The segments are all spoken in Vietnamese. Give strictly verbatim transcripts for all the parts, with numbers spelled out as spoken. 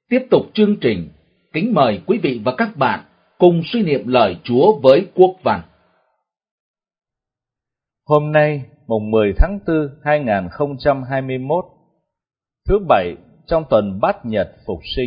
Tiếp tục chương trình, kính mời quý vị và các bạn cùng suy niệm lời Chúa với Quốc Văn. Hôm nay, mùng mười tháng tư hai nghìn không trăm hai mươi mốt, thứ Bảy trong tuần Bát Nhật Phục Sinh.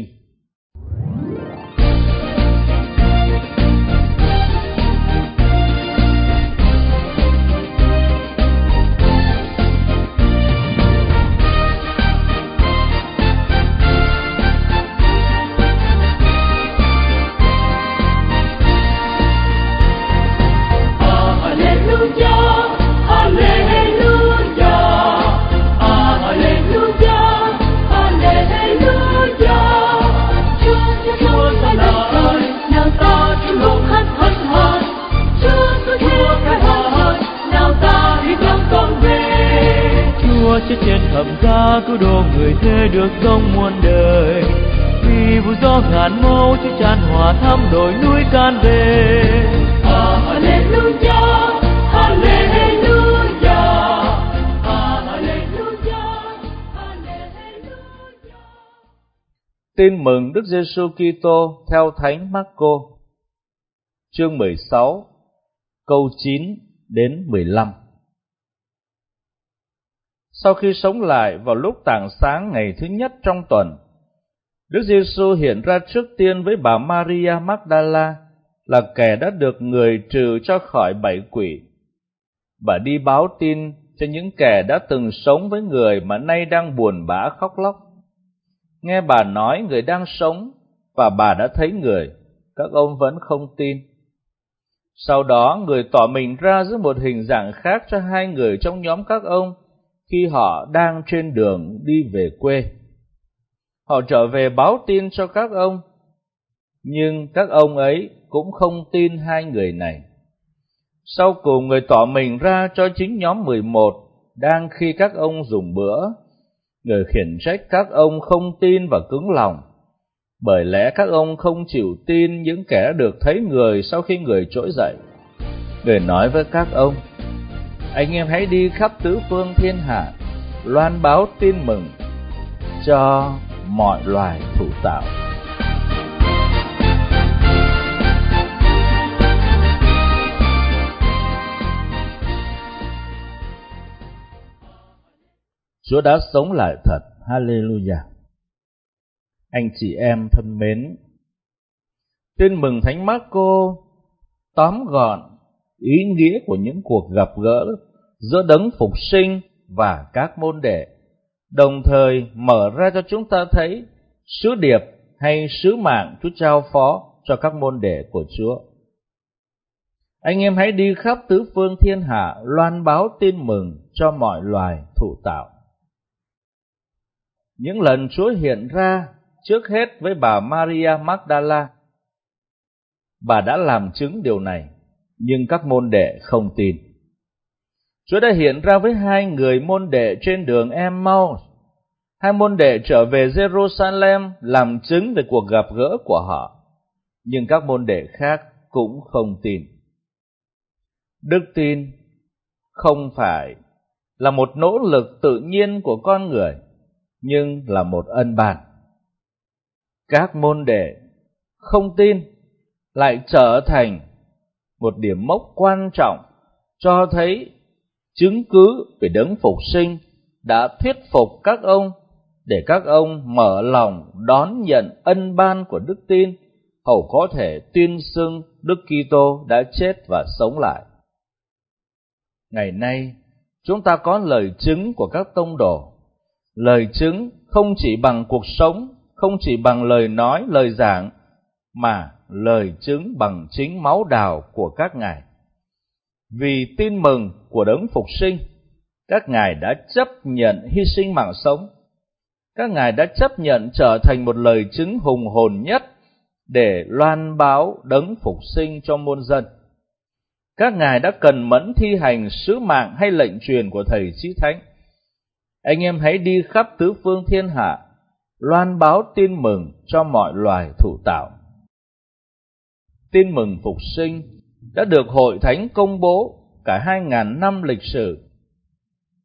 Chết trên thập giá cứu độ người thế được sống muôn đời, vì vụ gió ngàn mâu chứ tràn hòa thăm đồi núi can về. Hallelujah, Hallelujah, Hallelujah, Hallelujah. Tin mừng Đức Giêsu Kitô theo Thánh Mác-cô, chương mười sáu, câu chín đến mười lăm. Sau khi sống lại vào lúc tảng sáng ngày thứ nhất trong tuần, Đức Giêsu hiện ra trước tiên với bà Maria Magdala, là kẻ đã được người trừ cho khỏi bảy quỷ. Bà đi báo tin cho những kẻ đã từng sống với người mà nay đang buồn bã khóc lóc. Nghe bà nói người đang sống và bà đã thấy người, các ông vẫn không tin. Sau đó người tỏ mình ra dưới một hình dạng khác cho hai người trong nhóm các ông, khi họ đang trên đường đi về quê. Họ trở về báo tin cho các ông, nhưng các ông ấy cũng không tin hai người này. Sau cùng người tỏ mình ra cho chính nhóm mười một, đang khi các ông dùng bữa. Người khiển trách các ông không tin và cứng lòng, bởi lẽ các ông không chịu tin những kẻ đã được thấy người sau khi người trỗi dậy. Người nói với các ông: anh em hãy đi khắp tứ phương thiên hạ, loan báo tin mừng cho mọi loài thụ tạo. Chúa đã sống lại thật, Hallelujah. Anh chị em thân mến, tin mừng Thánh Mác-cô tóm gọn ý nghĩa của những cuộc gặp gỡ giữa đấng phục sinh và các môn đệ, đồng thời mở ra cho chúng ta thấy sứ điệp hay sứ mạng Chúa trao phó cho các môn đệ của Chúa. Anh em hãy đi khắp tứ phương thiên hạ, loan báo tin mừng cho mọi loài thụ tạo. Những lần Chúa hiện ra, trước hết với bà Maria Magdala, bà đã làm chứng điều này, nhưng các môn đệ không tin. Chúa đã hiện ra với hai người môn đệ trên đường Emmaus. Hai môn đệ trở về Jerusalem làm chứng về cuộc gặp gỡ của họ, nhưng các môn đệ khác cũng không tin. Đức tin không phải là một nỗ lực tự nhiên của con người, nhưng là một ân ban. Các môn đệ không tin lại trở thành một điểm mốc quan trọng, cho thấy chứng cứ về đấng phục sinh đã thuyết phục các ông để các ông mở lòng đón nhận ân ban của đức tin, hầu có thể tuyên xưng Đức Kitô đã chết và sống lại. Ngày nay, chúng ta có lời chứng của các tông đồ, lời chứng không chỉ bằng cuộc sống, không chỉ bằng lời nói, lời giảng, mà lời chứng bằng chính máu đào của các ngài. Vì tin mừng của đấng phục sinh, các ngài đã chấp nhận hy sinh mạng sống. Các ngài đã chấp nhận trở thành một lời chứng hùng hồn nhất để loan báo đấng phục sinh cho muôn dân. Các ngài đã cần mẫn thi hành sứ mạng hay lệnh truyền của Thầy Chí Thánh. Anh em hãy đi khắp tứ phương thiên hạ, loan báo tin mừng cho mọi loài thụ tạo. Tin mừng phục sinh đã được Hội Thánh công bố cả hai ngàn năm lịch sử.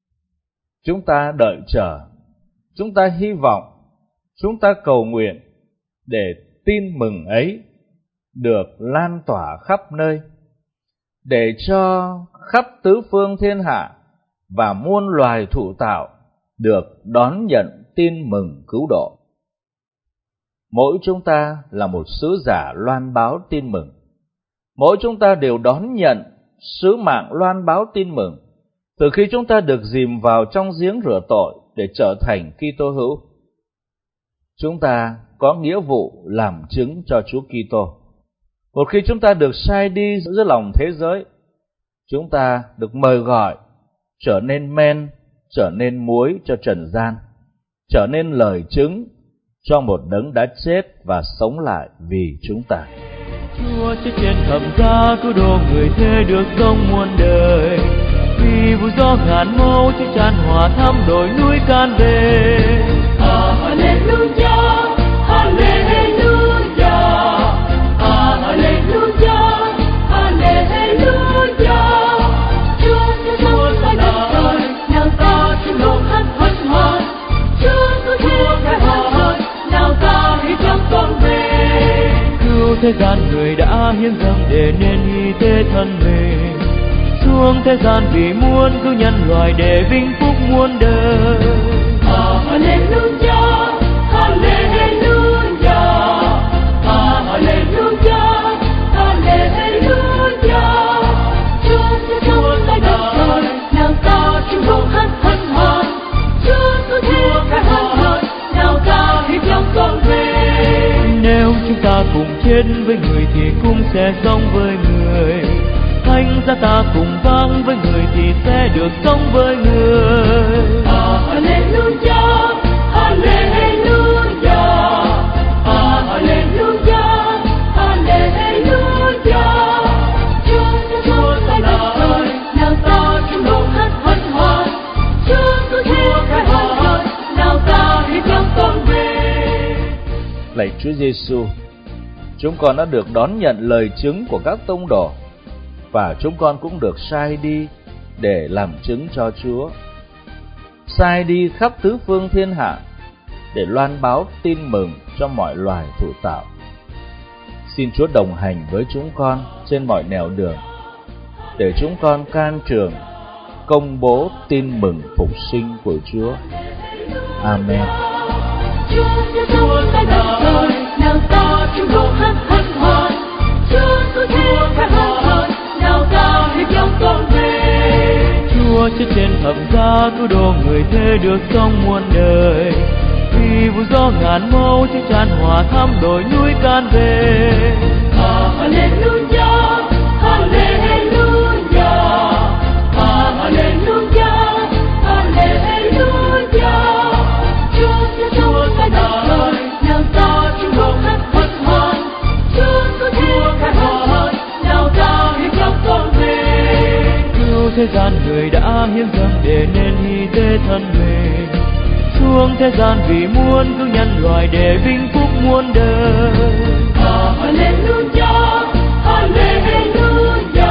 Chúng ta đợi chờ, chúng ta hy vọng, chúng ta cầu nguyện để tin mừng ấy được lan tỏa khắp nơi, để cho khắp tứ phương thiên hạ và muôn loài thụ tạo được đón nhận tin mừng cứu độ. Mỗi chúng ta là một sứ giả loan báo tin mừng. Mỗi chúng ta đều đón nhận sứ mạng loan báo tin mừng từ khi chúng ta được dìm vào trong giếng rửa tội để trở thành Kitô hữu. Chúng ta có nghĩa vụ làm chứng cho Chúa Kitô. Một khi chúng ta được sai đi giữa lòng thế giới, chúng ta được mời gọi trở nên men, trở nên muối cho trần gian, trở nên lời chứng cho một đấng đã chết và sống lại vì chúng ta. Chúa chết trên thập giá cứu độ người thế được sống muôn đời. Vì vụ gió ngàn mâu chiếc tràn hòa thăm đồi núi can về. Hallelujah, Hallelujah, Hallelujah, Hallelujah. Chúa sẽ sống tại đất trời, nào ta chung độ hát hân hoan. Chúa cứu thế cả hân, nào ta hít lòng con về. Cứu thế gian người đã hiến dâng để nên hy thế thân mình, xuống thế gian vì muốn cứu nhân loại để vinh phúc muôn đời. Hallelujah, Hallelujah, Hallelujah, Hallelujah. Chúa sẽ sống tại đất trời, nào ta chung độ hát hân hoan. Chúa cứu thế cả hân, nào ta hít lòng con về. Nếu chúng ta cùng chết với người thì cũng sẽ sống với người. Thánh giá ta cùng vang với người thì sẽ được sống với người. Hallelujah, Hallelujah, Hallelujah, Hallelujah. Chúa sẽ sống tại đất trời, nào ta chung độ hát hân hoan. Chúa cứu thế cả hân, nào ta hít lòng con về. Lạy Chúa Giêsu, chúng con đã được đón nhận lời chứng của các tông đồ, và chúng con cũng được sai đi để làm chứng cho Chúa, sai đi khắp tứ phương thiên hạ để loan báo tin mừng cho mọi loài thụ tạo. Xin Chúa đồng hành với chúng con trên mọi nẻo đường, để chúng con can trường công bố tin mừng phục sinh của Chúa. Amen. Chúa sẽ sống tại đất trời, nào ta chung độ hát hân hoan. Chúa cứu thế cả hân, nào ta hít lòng con về. Chúa chết trên thập giá cứu độ người thế được sống muôn đời. Vì vụ gió ngàn mâu chiếc tràn hòa thăm đồi núi can về. Hallelujah, Hallelujah, Hallelujah, Hallelujah. Chúa sẽ sống tại đất trời, nào ta chung độ hát hân hoan. Chúa cứu thế cả hân, nào ta hít lòng con về. Cứu thế gian người đã hiến dâng để nên hy thế thân mình, xuống thế gian vì muốn cứu nhân loại để vinh phúc muôn đời. Hallelujah, Hallelujah,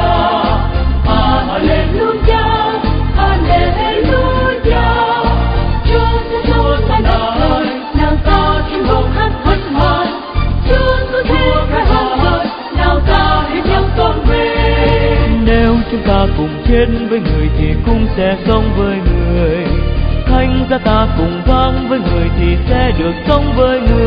Hallelujah, Hallelujah. Chúa sẽ sống tại đất trời, nào ta chung độ hát hân hoan. Chúa cứu thế cả hân, nào ta hít lòng con về. Nếu chúng ta cùng chết với người thì cũng sẽ sống với người. Thánh giá ta cùng vang với người thì sẽ được sống với người.